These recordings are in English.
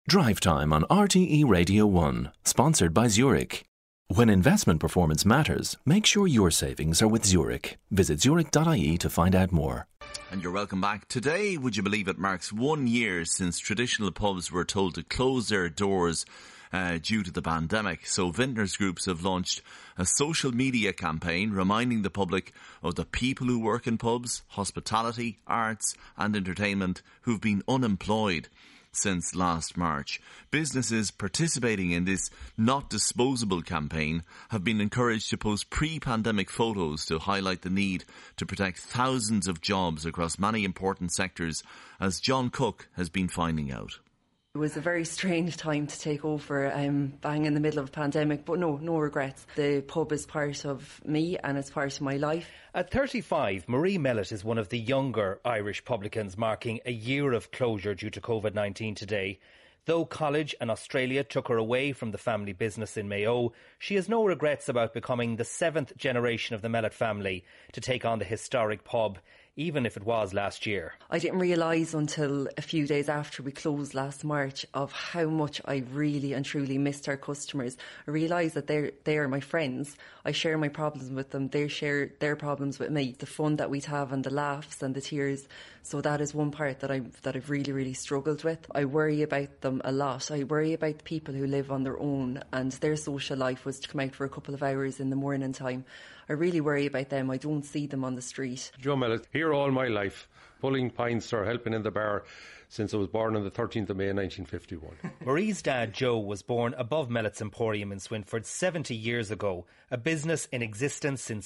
Drive Time on RTE Radio 1, sponsored by Zurich. When investment performance matters, make sure your savings are with Zurich. Visit zurich.ie to find out more. And you're welcome back. Today, would you believe it, marks 1 year since traditional pubs were told to close their doors due to the pandemic. So Vintners Groups have launched a social media campaign reminding the public of the people who work in pubs, hospitality, arts and entertainment who've been unemployed since last March. Businesses participating in this Not Disposable campaign have been encouraged to post pre-pandemic photos to highlight the need to protect thousands of jobs across many important sectors, as John Cook has been finding out. It was a very strange time to take over, bang in the middle of a pandemic, but no regrets. The pub is part of me and it's part of my life. At 35, Marie Mellett is one of the younger Irish publicans, marking a year of closure due to COVID-19 today. Though college and Australia took her away from the family business in Mayo, she has no regrets about becoming the seventh generation of the Mellett family to take on the historic pub, even if it was last year. I didn't realise until a few days after we closed last March of how much I really and truly missed our customers. I realised that they are my friends. I share my problems with them. They share their problems with me. The fun that we'd have and the laughs and the tears. So that is one part that I've really, really struggled with. I worry about them a lot. I worry about the people who live on their own and their social life was to come out for a couple of hours in the morning time. I really worry about them. I don't see them on the street. Joe Mellett, here all my life, pulling pints or helping in the bar since I was born on the 13th of May 1951. Marie's dad, Joe, was born above Mellett's Emporium in Swinford 70 years ago, a business in existence since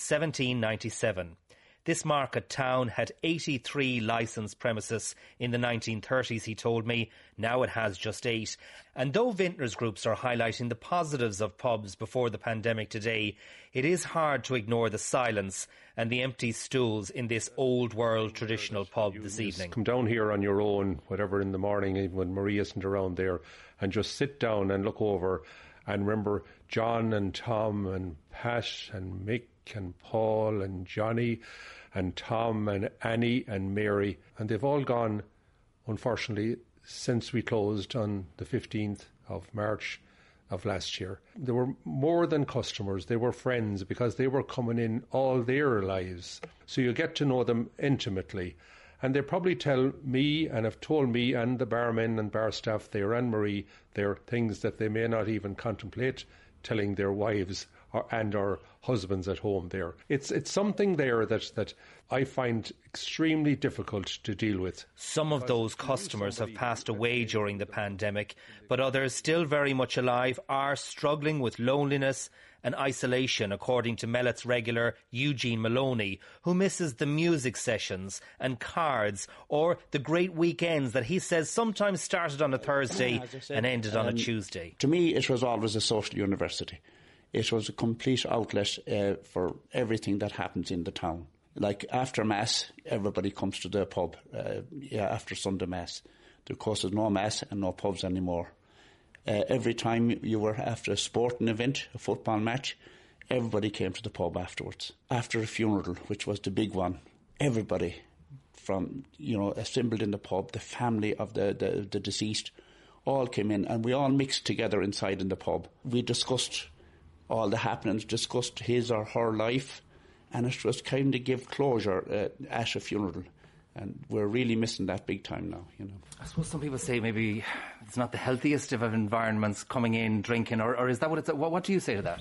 1797. This market town had 83 licensed premises in the 1930s, he told me. Now it has just 8. And though Vintners Groups are highlighting the positives of pubs before the pandemic today, it is hard to ignore the silence and the empty stools in this old-world traditional pub this evening. Come down here on your own, whatever, in the morning when Marie isn't around there, and just sit down and look over and remember John and Tom and Pat and Mick and Paul and Johnny and Tom and Annie and Mary. And they've all gone, unfortunately, since we closed on the 15th of March of last year. They were more than customers, they were friends because they were coming in all their lives. So you get to know them intimately. And they probably tell me and have told me and the barmen and bar staff there and Marie, there are things that they may not even contemplate telling their wives and our husbands at home there. It's something there that I find extremely difficult to deal with. Some of those customers have passed away during the pandemic, but others, still very much alive, are struggling with loneliness and isolation, according to Mellett's regular Eugene Maloney, who misses the music sessions and cards or the great weekends that he says sometimes started on a Thursday and ended on a Tuesday. To me, it was always a social university. It was a complete outlet for everything that happens in the town. Like after Mass, everybody comes to the pub. After Sunday Mass. Of course, there's no Mass and no pubs anymore. Every time you were after a sporting event, a football match, everybody came to the pub afterwards. After a funeral, which was the big one, everybody from, assembled in the pub, the family of the deceased, all came in and we all mixed together inside in the pub. We discussed all the happenings, discussed his or her life, and it was kind of give closure at a funeral. And we're really missing that big time now, I suppose some people say maybe it's not the healthiest of environments coming in, drinking, or is that what it's... What do you say to that?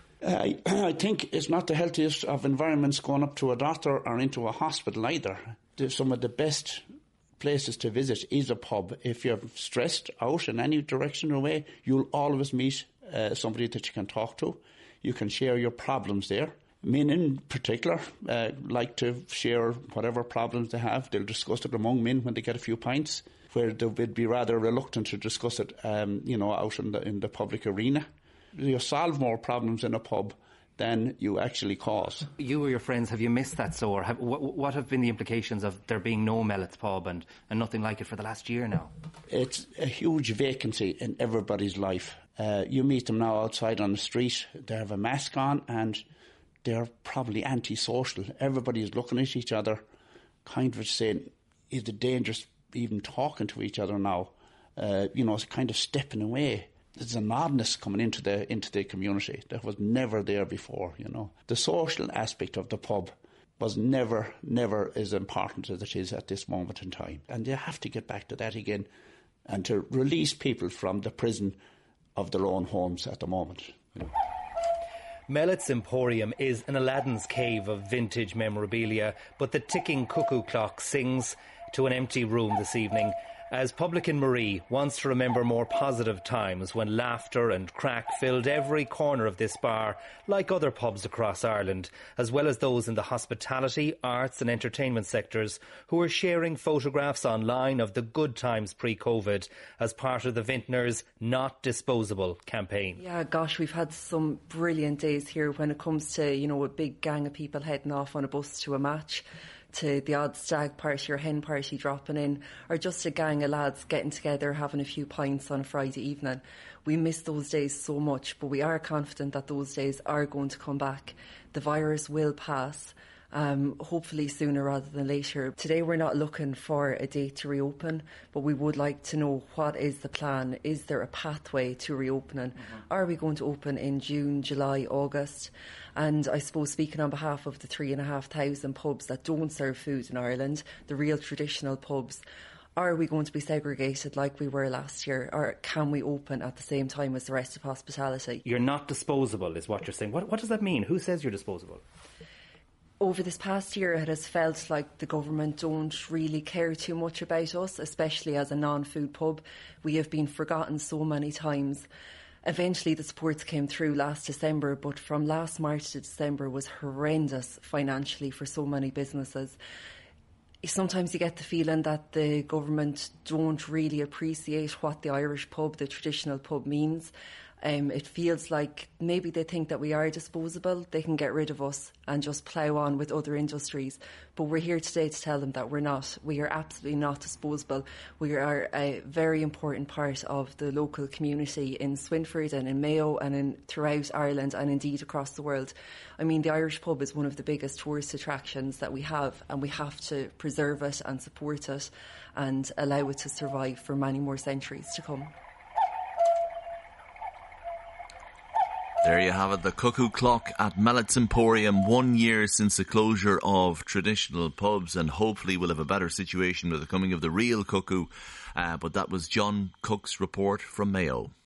I think it's not the healthiest of environments going up to a doctor or into a hospital either. Some of the best places to visit is a pub. If you're stressed out in any direction or way, you'll always meet somebody that you can talk to. You can share your problems there. Men in particular like to share whatever problems they have. They'll discuss it among men when they get a few pints, where they would be rather reluctant to discuss it out in the public arena. You solve more problems in a pub than you actually cause. You or your friends, have you missed that so? Or what have been the implications of there being no Mellett's pub and nothing like it for the last year now? It's a huge vacancy in everybody's life. You meet them now outside on the street, they have a mask on and they're probably antisocial. Everybody is looking at each other, kind of saying, is it dangerous even talking to each other now? it's kind of stepping away. There's an oddness coming into the community that was never there before, The social aspect of the pub was never as important as it is at this moment in time. And you have to get back to that again and to release people from the prison of their own homes at the moment. Mellett's Emporium is an Aladdin's cave of vintage memorabilia, but the ticking cuckoo clock sings to an empty room this evening as publican Marie wants to remember more positive times when laughter and crack filled every corner of this bar, like other pubs across Ireland, as well as those in the hospitality, arts and entertainment sectors who are sharing photographs online of the good times pre-COVID as part of the Vintners Not Disposable campaign. Yeah, gosh, we've had some brilliant days here when it comes to, a big gang of people heading off on a bus to a match, to the odd stag party or hen party dropping in, or just a gang of lads getting together having a few pints on a Friday evening. We miss those days so much, but we are confident that those days are going to come back. The virus will pass, hopefully sooner rather than later. Today we're not looking for a date to reopen, but we would like to know, what is the plan? Is there a pathway to reopening? Are we going to open in June, July, August? And I suppose, speaking on behalf of the 3,500 pubs that don't serve food in Ireland, the real traditional pubs, are we going to be segregated like we were last year, or can we open at the same time as the rest of hospitality? You're not disposable is what you're saying. What does that mean? Who says you're disposable? Over this past year, it has felt like the government don't really care too much about us, especially as a non-food pub. We have been forgotten so many times. Eventually the supports came through last December, but from last March to December was horrendous financially for so many businesses. Sometimes you get the feeling that the government don't really appreciate what the Irish pub, the traditional pub, means. It feels like maybe they think that we are disposable, they can get rid of us and just plough on with other industries. But we're here today to tell them that we're not. We are absolutely not disposable. We are a very important part of the local community in Swinford and in Mayo and throughout Ireland and indeed across the world. I mean, the Irish pub is one of the biggest tourist attractions that we have, and we have to preserve it and support it and allow it to survive for many more centuries to come. There you have it, the cuckoo clock at Mellett's Emporium, 1 year since the closure of traditional pubs, and hopefully we'll have a better situation with the coming of the real cuckoo. But that was John Cook's report from Mayo.